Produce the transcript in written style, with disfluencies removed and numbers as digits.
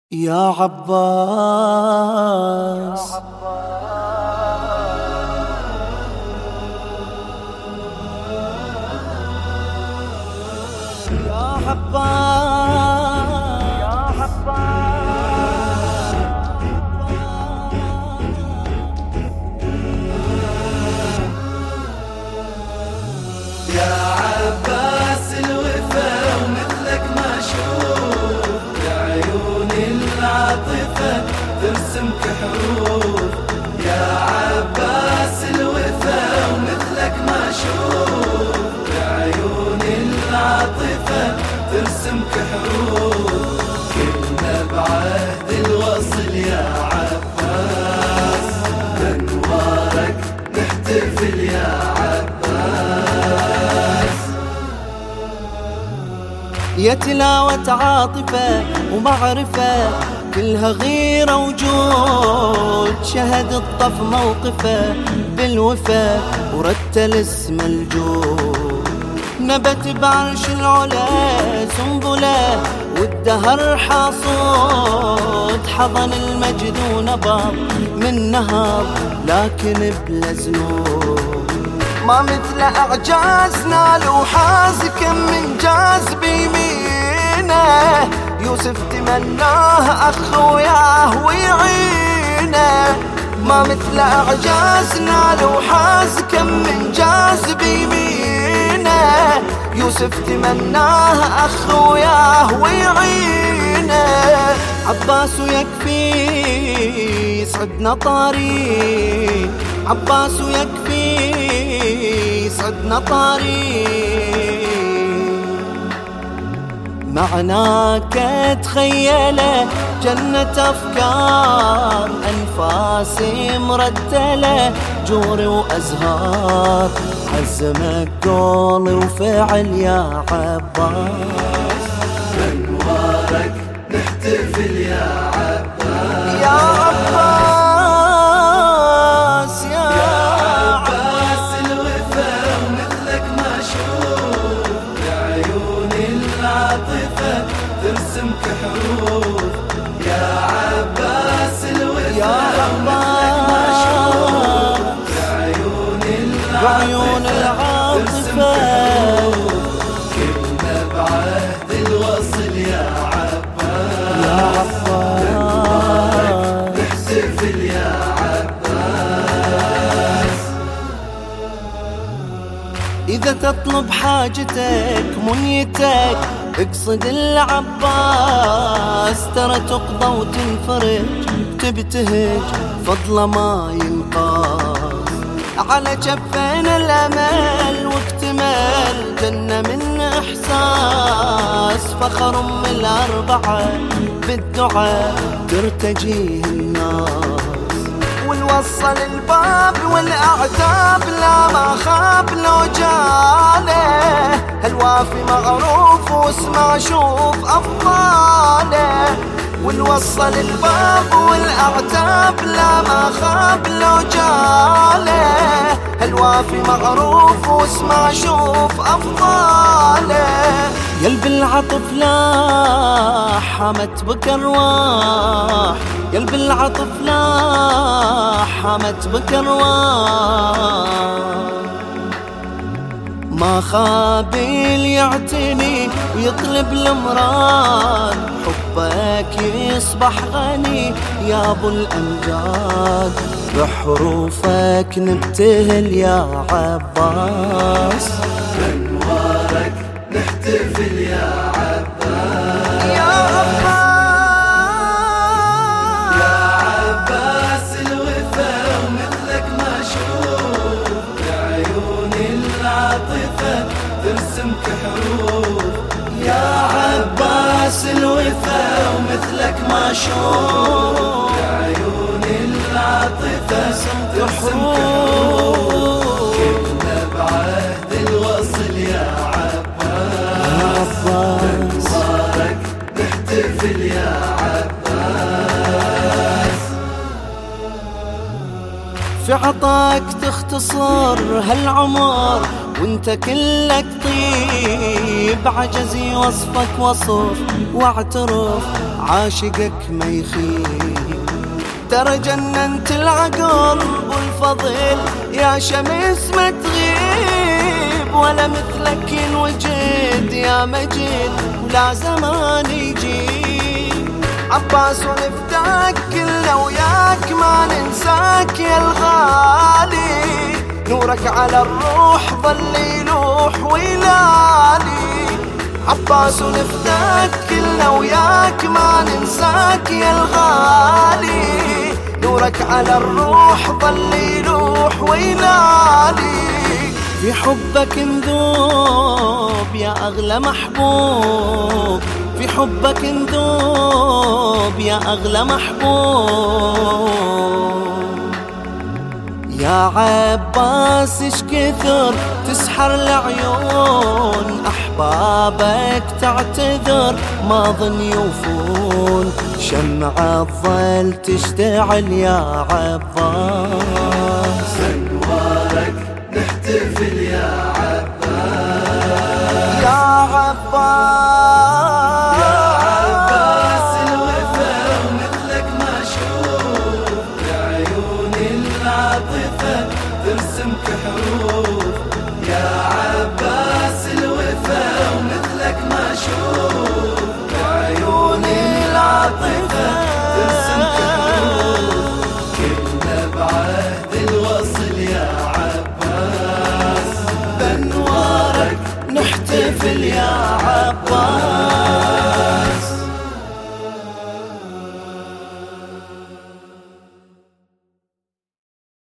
يا عباس يا عباس يا عباس يا عباس الوفا ومثلك ما اشوف، يا عيون العاطفة ترسمك حروف. يا عباس الوفا ومثلك ما اشوف، يا عيون العاطفة ترسمك حروف. كنا بعهد الوصل يا عباس، بانوارك نحتفل يا عباس. يا تلاوة عاطفة ومعرفة كلها غيرة وجود، شهد الطف موقفه بالوفا ورتل اسم الجود. نبت بعرش العلا سنبله والدهر حاصود، حضن المجد ونبض من نهر لكن بلا ذنوب. ما مثل اعجازنا لو حاز كم من جاز بيمينه، يوسف تمناه اخ وياه ويعينه. ما مثل اعجازنا لو حاز كم من جاز بيمينه، يوسف تمناه اخ وياه ويعينه. عباس يكفي يسعدنا طاري، عباس يكفي يسعدنا طاري. معناك تخيله جنة أفكار، أنفاسي مرتلة جوري وأزهار. عزمك قولي وفعل يا عباس، بانوارك نحتفل يا عباس. يا عباس يا عباس الوفا ومثلك ما اشوف، يا عيون العاطفة ترسمك حروف. يا عباس الوفا يا ومثلك ما اشوف، يا عيون العاطفة ترسمك حروف. كنا بعهد الوصل يا عباس، يا عباس نحتفل يا عباس. إذا تطلب حاجتك منيتك اقصد العباس، ترى تقضى وتنفرج تبتهج فضله ما ينقاس. على جفين الأمل واكتمل جنة من إحساس، فخر أم الأربعة بالدعاء ترتجيه الناس. ونوصل الباب والأعتاب لا ما خاب لو جاله، الوافي مغروف واسمع شوف أفضاله. ونوصل الباب والأعتاب لا ما خاب لو جاله، الوافي مغروف واسمع شوف أفضاله. يلب العطف لاح حمت بك أرواح، يلب العطف لاح حمت بك أرواح. ما خابيل يعتني ويطلب المراد، حبك يصبح غني يا ابو الامجاد. بحروفك نبتهل يا عباس، بانوارك نحتفل يا عباس. يا عباس يا عباس الوفا ومثلك ما اشوف، يا عيون العاطفة ترسمك حروف. يا عباس الوفا ومثلك ما اشوف، يا عيون العاطفة ترسمك حروف. حروف. كنا بعهد الوصل يا عباس، بانوارك نحتفل يا عباس. في عطاك تختصر هالعمر وانت كلك طيب، عجزي وصفك وصف واعترف عاشقك ما يخيب. ترى جننت العقل والفضل يا شمس ما تغيب، ولا مثلك ينوجد يا مجد ولا زمان يجيب. عباس ونفداك كلنا وياك ما ننساك يا الغالي، نورك على الروح ظل يلوح ويلالي. عباس ونفداك كلنا وياك ما ننساك يا الغالي، نورك على الروح ظل يلوح ويلالي. في حبك نذوب يا أغلى محبوب، في حبك نذوب يا أغلى محبوب. يا عباس اش كثر تسحر العيون، أحبابك تعتذر ما ظن يوفون، شمعة تظل تشتعل يا عباس. أنوارك نحتفل يا عباس، يا عباس، يا عباس الوفا ومثلك ما شوف، بعيون العاطفة ترسمك حروف. يا عباس الوفا ومثلك ما شوف، بعيون العاطفة ترسمك حروف. كلنا بعهد الوصل يا عباس، بأنوارك نحتفل يا